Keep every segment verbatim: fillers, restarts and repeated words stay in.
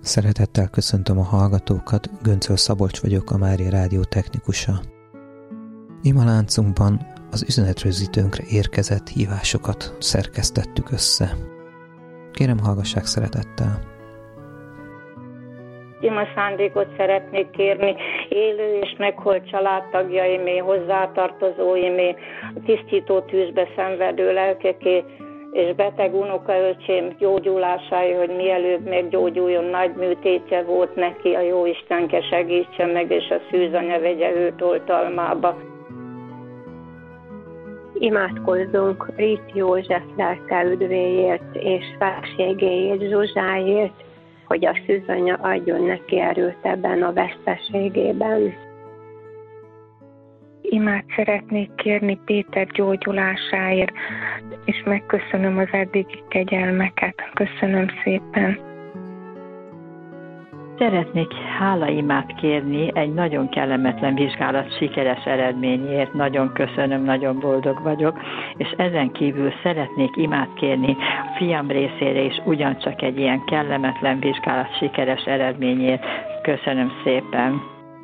Szeretettel köszöntöm a hallgatókat, Göncöl Szabolcs vagyok, a Mária Rádió technikusa. Imaláncunkban az üzenetrögzítőnkre érkezett hívásokat szerkesztettük össze. Kérem, hallgassák szeretettel! Ima szándékot szeretnék kérni élő és meghalt családtagjaimé, hozzátartozóimé, a tisztító tűzbe szenvedő lelkeké, és beteg unokaöcsém gyógyulására, hogy mielőbb meggyógyuljon, nagy műtétje volt neki, a Jóistenke segítse meg, és a szűzanya vegye őt oltalmába. Imádkozzunk Rít József lelke üdvéért és felségéért, Zsuzsáért, hogy a szűzanya adjon neki erőt ebben a veszteségében. Imát szeretnék kérni Péter gyógyulásáért, és megköszönöm az eddigi kegyelmeket. Köszönöm szépen. Szeretnék hálaimát kérni egy nagyon kellemetlen vizsgálat sikeres eredményért. Nagyon köszönöm, nagyon boldog vagyok, és ezen kívül szeretnék imát kérni a fiam részére is ugyancsak egy ilyen kellemetlen vizsgálat sikeres eredményért. Köszönöm szépen.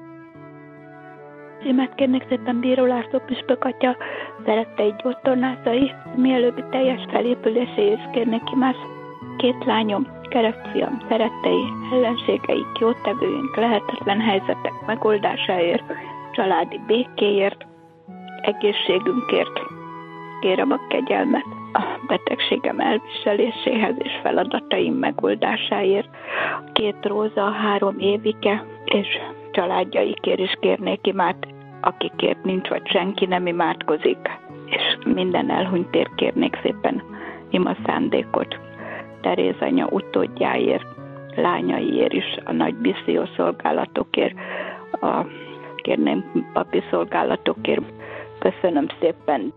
Imát kérnék szépen Bíró László püspök atya szerettei gyógytornászai mielőbbi teljes felépüléséhez kérnék imát. Két lányom, keresztfiam, szerettei, ellenségeik, jótevőink, lehetetlen helyzetek megoldásáért, családi békéért, egészségünkért. Kérem a kegyelmet a betegségem elviseléséhez és feladataim megoldásáért. Két Róza, három Évike és családjaikért is kérnék imát, akikért nincs vagy senki nem imádkozik, és minden elhunytért kérnék szépen ima szándékot. Teréz anya utódjáért, lányaiért is, a nagy misszió szolgálatokért, a kérném papi szolgálatokért. Köszönöm szépen.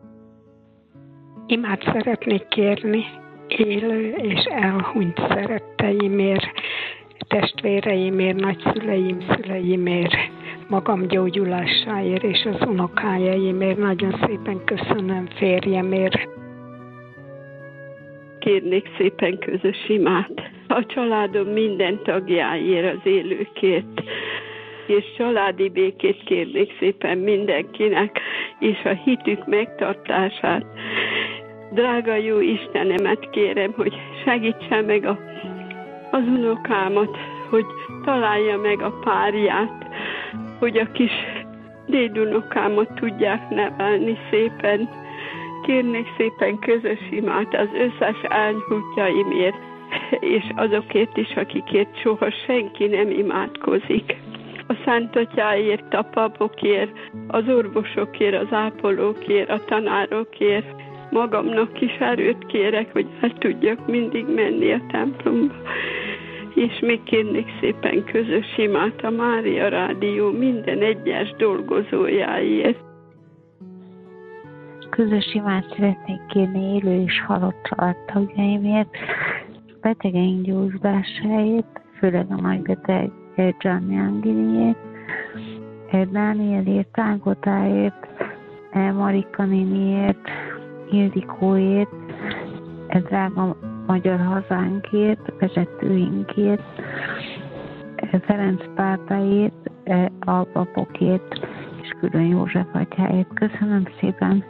Imát szeretnék kérni élő és elhunyt szeretteimért, testvéreimért, nagyszüleim, szüleimért, magam gyógyulásáért és az unokájaimért. Nagyon szépen köszönöm férjemért. Kérnék szépen közös imát a családom minden tagjáért, az élőkért, és családi békét kérnék szépen mindenkinek, és a hitük megtartását. Drága jó Istenemet kérem, hogy segítsen meg a, az unokámat, hogy találja meg a párját, hogy a kis dédunokámat tudják nevelni szépen. Kérnék szépen közös imát az összes elhunytjaimért, és azokért is, akikért soha senki nem imádkozik. A Szent Atyáért, a papokért, az orvosokért, az ápolókért, a tanárokért. Magamnak is erőt kérek, hogy el tudjak mindig menni a templomba. És még kérnék szépen közös imát a Mária Rádió minden egyes dolgozójáért. Közös imát szeretnék kérni élő és halott családtagjaimért, betegeink gyógyulásáért, főleg a nagybeteg Gianni Angeliért, Dánielért, Ágotáért, Marika néniért, Ildikóért, drága magyar hazánkért, vezetőinkért, Ferenc pápáért, a papokért és külön József atyáért. Köszönöm szépen!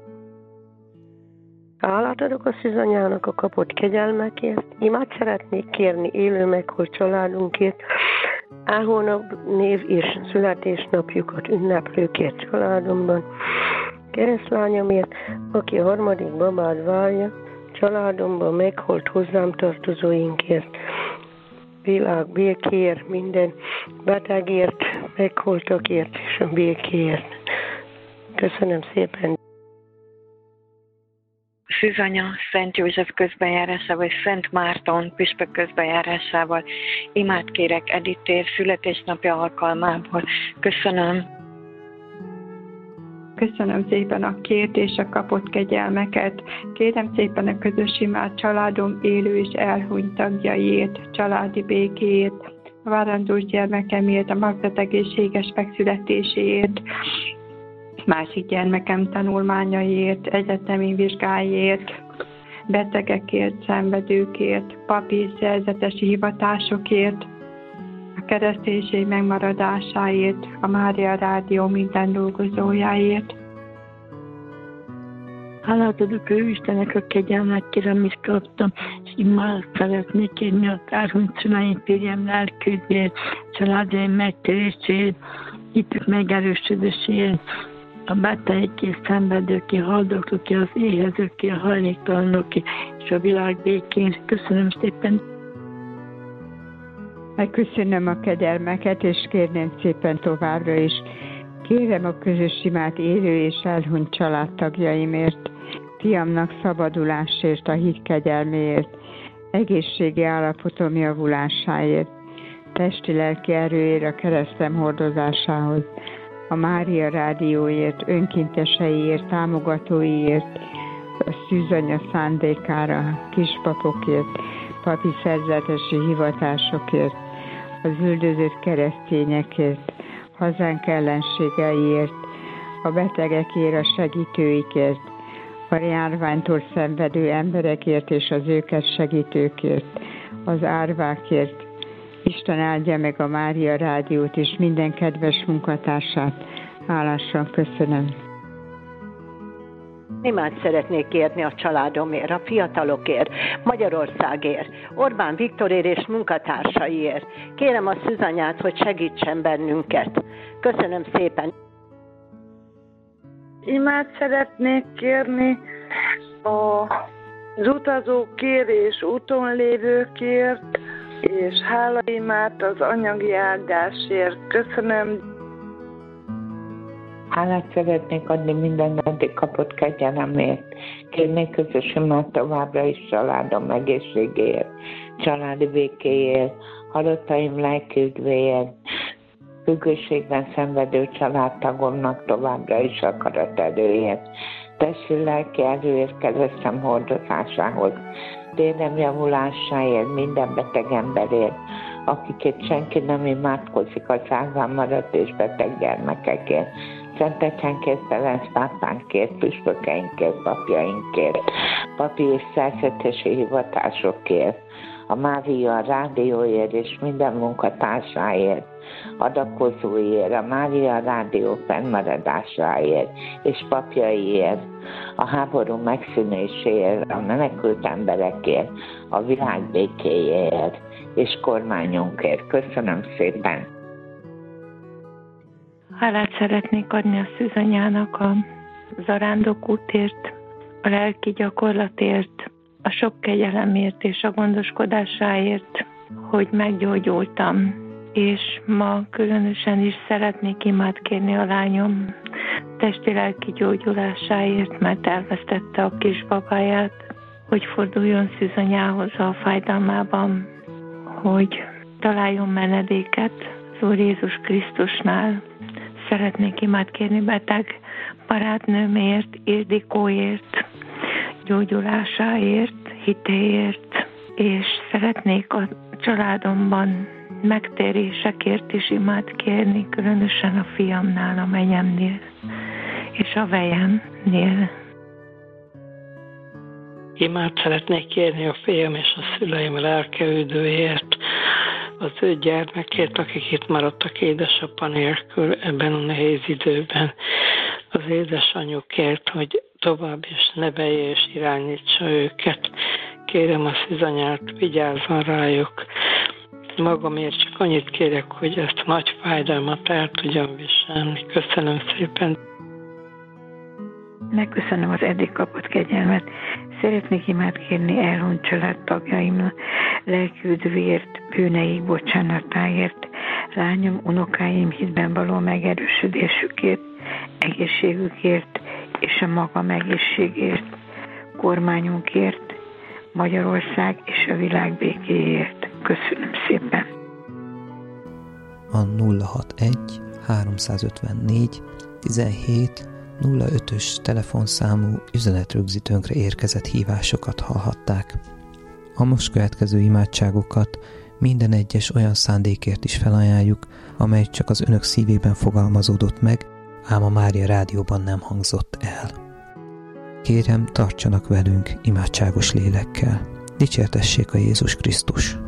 Hálát adok a szűzanyának a kapott kegyelmekért. Imát szeretnék kérni élő meghalt családunkért, elhónap név és születésnapjukat ünneplőkért családomban. Keresztlányomért, aki a harmadik babát várja, családomban meghalt hozzám tartozóinkért. Világ békéért, minden betegért, meghaltakért és a békéért. Köszönöm szépen! Szűzanya Szent József közbenjárásával és Szent Márton püspök közbenjárásával imát kérek Editér születésnapja alkalmából. Köszönöm. Köszönöm szépen a kért és a kapott kegyelmeket. Kérem szépen a közös imát családom élő és elhunyt tagjaiért, családi békéért, a várandós gyermekemért, a Magzat egészséges megszületéséért, másik gyermekem tanulmányaiért, egyetemi vizsgáért, betegekért, szenvedőkért, papi és szerzetesi hivatásokért, a kereszténység megmaradásáért, a Mária Rádió minden dolgozójáért. Hálát adok ő Istennek a kegyelmekért, amit kaptam, és imádok szeretnék kérni a kárhunyt szüleim, férjem lelkügyért, családjaim megtérésért, hitük megerősödésért, a betegekért, szenvedőkért, haldoklókért, az éhezőkért, a hajléktalanokért, és a világ békén. Köszönöm szépen! Megköszönöm a kegyelmeket, és kérném szépen továbbra is. Kérem a közös imát élő és elhunyt családtagjaimért, fiamnak szabadulásért, a hit kegyelméért, egészségi állapotom javulásáért, testi-lelki erőért a keresztem hordozásához, a Mária Rádióért, önkénteseiért, támogatóiért, a szűzanya szándékára, kispapokért, papi szerzetesi hivatásokért, az üldözött keresztényekért, hazánk ellenségeiért, a betegekért, a segítőikért, a járványtól szenvedő emberekért és az őket segítőkért, az árvákért. Isten áldja meg a Mária Rádiót és minden kedves munkatársát. Hálásan köszönöm. Imád szeretnék kérni a családomért, a fiatalokért, Magyarországért, Orbán Viktorért és munkatársaiért. Kérem a Szűzanyát, hogy segítsen bennünket. Köszönöm szépen. Imád szeretnék kérni az utazókért és úton lévőkért, és hálaimát az anyagi áldásért. Köszönöm. Hálát szeretnék adni minden eddig kapott kegyelemért. Kérnék közös imát továbbra is családom egészségéért, családi békéért, halottaim lelki üdvéért, függőségben szenvedő családtagomnak továbbra is akaraterőért, testi-lelki erőért keresztem hordozásához, térem javulásáért, minden beteg emberért, akiket senki nem imádkozik, az árván maradt és beteg gyermekekért, Szentegyhánkért, Ferenc pápánkért, püspökeinkért, papjainkért, papi és szerzetesi hivatásokért, a Mária Rádióért és minden munkatársáért, adakozóért, a Mária Rádió fennmaradásáért és papjaiért, a háború megszűnéséért, a menekült emberekért, a világ békéjéért és kormányunkért. Köszönöm szépen! Hálát szeretnék adni a Szűzanyának a zarándokútért, a lelki gyakorlatért, a sok kegyelemért és a gondoskodásáért, hogy meggyógyultam. És ma különösen is szeretnék imát kérni a lányom testi-lelki gyógyulásáért, mert elvesztette a kisbabáját, hogy forduljon Szűzanyához a fájdalmában, hogy találjon menedéket az Úr Jézus Krisztusnál. Szeretnék imát kérni beteg barátnőmért, Ildikóért, gyógyulásáért, hitéért, és szeretnék a családomban megtérésekért is imát kérni, különösen a fiamnál, a menyemnél, és a vejemnél. Imát szeretnék kérni a fiam és a szüleim lelkeüdőért, az ő gyermekért, akik itt maradtak édesapa nélkül ebben a nehéz időben, az édesanyjukért, hogy tovább is nevelje és irányítsa őket. Kérem a Szűzanyát, vigyázzon rájuk. Magamért csak annyit kérek, hogy ezt a nagy fájdalmat el tudjam viselni. Köszönöm szépen. Megköszönöm az eddig kapott kegyelmet. Szeretnék imát kérni elhunyt családtagjaim lelkiüdvéért, bűneik bocsánatáért, lányom, unokáim hitben való megerősödésükért, egészségükért és a magam egészségért, kormányunkért, Magyarország és a világ békéért. Köszönöm szépen. A nulla hatvanegy háromszázötvennégy tizenhét nulla ötös telefonszámú üzenetrögzítőnkre érkezett hívásokat hallhatták. A most következő imádságokat minden egyes olyan szándékért is felajánljuk, amely csak az önök szívében fogalmazódott meg, ám a Mária Rádióban nem hangzott el. Kérem, tartsanak velünk imádságos lélekkel. Dicsértessék a Jézus Krisztus!